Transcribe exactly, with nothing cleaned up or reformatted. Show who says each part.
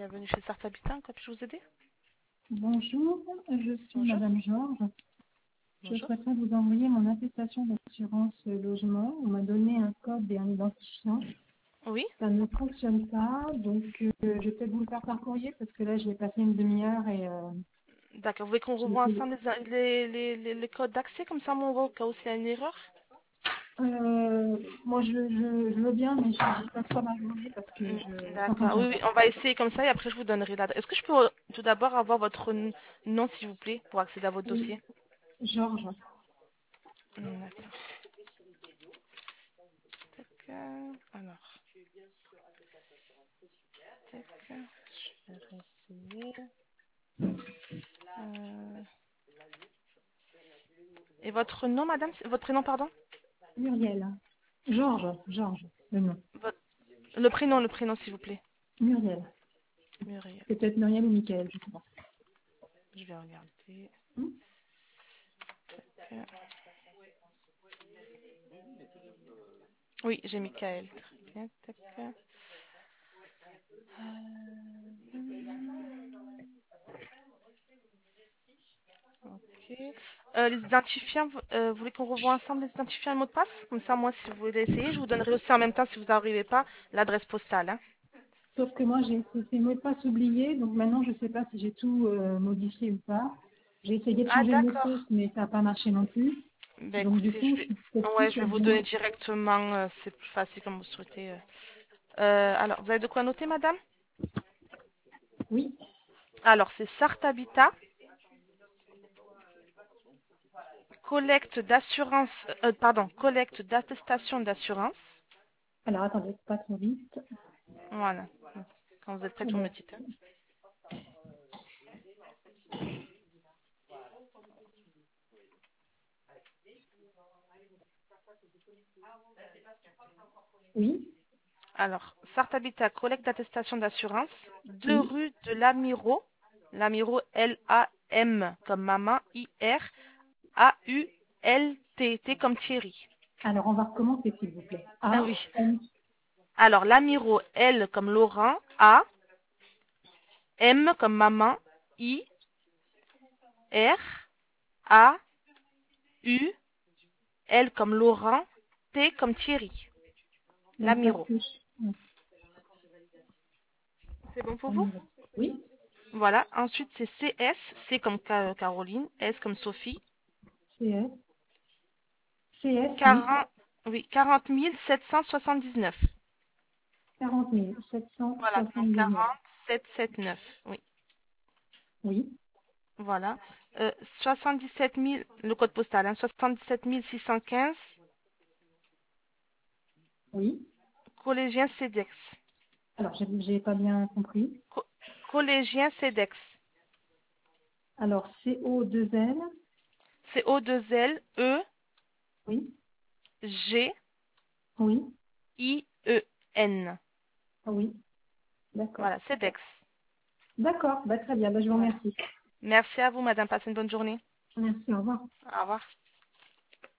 Speaker 1: Bienvenue chez Sartre Habitat. Quoi puis-je vous aider?
Speaker 2: Bonjour, je suis
Speaker 1: Bonjour.
Speaker 2: Madame Georges. Je
Speaker 1: Bonjour.
Speaker 2: souhaiterais vous envoyer mon attestation d'assurance logement. On m'a donné un code et un identifiant.
Speaker 1: Oui.
Speaker 2: Ça ne fonctionne pas, donc euh, je vais peut-être vous le faire par courrier parce que là, je vais passer une demi-heure et euh,
Speaker 1: D'accord. Vous voulez qu'on
Speaker 2: j'ai
Speaker 1: revoie
Speaker 2: essayé.
Speaker 1: ensemble les, les, les, les- les codes d'accès comme ça, mon au cas où s'il y a une erreur?
Speaker 2: Euh, moi, je, je, je veux bien, mais je n'ai pas trop ma journée parce que
Speaker 1: Hmm,
Speaker 2: je, ça ne
Speaker 1: D'accord. Oui,
Speaker 2: fonctionne
Speaker 1: oui,
Speaker 2: pas.
Speaker 1: on va essayer comme ça et après je vous donnerai l'adresse. Est-ce que je peux euh, tout d'abord avoir votre n- nom, s'il vous plaît, pour accéder à votre
Speaker 2: Oui,
Speaker 1: dossier?
Speaker 2: Georges.
Speaker 1: Hmm, D'accord. Tac, euh, alors, tac, euh, je vais réessayer. Euh, Et votre nom, madame? c'est- Votre prénom, pardon?
Speaker 2: Muriel. Georges, Georges, le nom.
Speaker 1: Votre- Le prénom, le prénom, s'il vous plaît.
Speaker 2: Muriel.
Speaker 1: Muriel.
Speaker 2: C'est peut-être Muriel ou Michael, je ne sais pas.
Speaker 1: Je vais regarder.
Speaker 2: Hmm.
Speaker 1: Euh, Oui, j'ai Michael. Très bien. Tac. Euh, Ok. Euh, les identifiants, vous euh, vous voulez qu'on revoie ensemble les identifiants et le mot de passe? Comme ça, moi, si vous voulez essayer, je vous donnerai aussi en même temps, si vous n'arrivez pas, l'adresse postale. Hein.
Speaker 2: Sauf que moi, j'ai ces ces mots de passe oubliés, donc maintenant, je ne sais pas si j'ai tout euh, modifié ou pas. J'ai essayé de
Speaker 1: Ah,
Speaker 2: changer le mot de
Speaker 1: d'accord.
Speaker 2: passe, mais ça n'a pas marché non plus.
Speaker 1: Ben
Speaker 2: Donc, du
Speaker 1: écoutez,
Speaker 2: coup,
Speaker 1: je
Speaker 2: je
Speaker 1: vais...
Speaker 2: suis peut-être plus
Speaker 1: Ouais, je vais
Speaker 2: sur
Speaker 1: vous
Speaker 2: bon.
Speaker 1: donner directement, euh, c'est plus facile comme vous souhaitez. euh. Euh, alors, vous avez de quoi noter, madame?
Speaker 2: Oui,
Speaker 1: Alors, c'est Sarthe Habitat, collecte d'assurance, euh, pardon, collecte d'attestation d'assurance.
Speaker 2: alors attendez, pas trop vite.
Speaker 1: Voilà. Quand vous êtes prête, vous me
Speaker 2: Alors,
Speaker 1: dites. Hein.
Speaker 2: oui,
Speaker 1: Alors, Sarthe Habitat, collecte d'attestation d'assurance, deux
Speaker 2: oui.
Speaker 1: rue de l'Amiro, l'Amiro L A M comme maman, I R A U L T, T comme Thierry.
Speaker 2: Alors, on va recommencer, s'il vous plaît.
Speaker 1: Ah
Speaker 2: A,
Speaker 1: oui.
Speaker 2: N,
Speaker 1: Alors, l'Amiro, L comme Laurent, A, M comme maman, I, R, A, U, L comme Laurent, T comme Thierry.
Speaker 2: donc ça
Speaker 1: L'Amiro.
Speaker 2: touche.
Speaker 1: C'est bon pour vous?
Speaker 2: Oui,
Speaker 1: Voilà. Ensuite, c'est C S, C comme Ca- Caroline, S comme Sophie.
Speaker 2: C S. C S, oui,
Speaker 1: quarante, oui, quarante mille sept cent soixante-dix-neuf.
Speaker 2: quarante mille sept cent
Speaker 1: Voilà, donc
Speaker 2: soixante-dix-neuf.
Speaker 1: quarante sept cent soixante-dix-neuf. Oui,
Speaker 2: Oui,
Speaker 1: voilà. Euh, soixante-dix-sept mille, le code postal, hein, soixante-dix-sept mille six cent quinze,
Speaker 2: oui.
Speaker 1: collégien CEDEX.
Speaker 2: Alors, j'ai j'ai pas bien compris.
Speaker 1: Co- collégien CEDEX.
Speaker 2: Alors, C O deux L,
Speaker 1: C'est O deux L E
Speaker 2: oui,
Speaker 1: G
Speaker 2: oui,
Speaker 1: I E N.
Speaker 2: oui, d'accord.
Speaker 1: Voilà, CEDEX.
Speaker 2: D'accord, bah, très bien, bah, je vous
Speaker 1: Voilà.
Speaker 2: remercie.
Speaker 1: Merci à vous, madame. Passez une bonne journée.
Speaker 2: Merci, au revoir.
Speaker 1: Au revoir.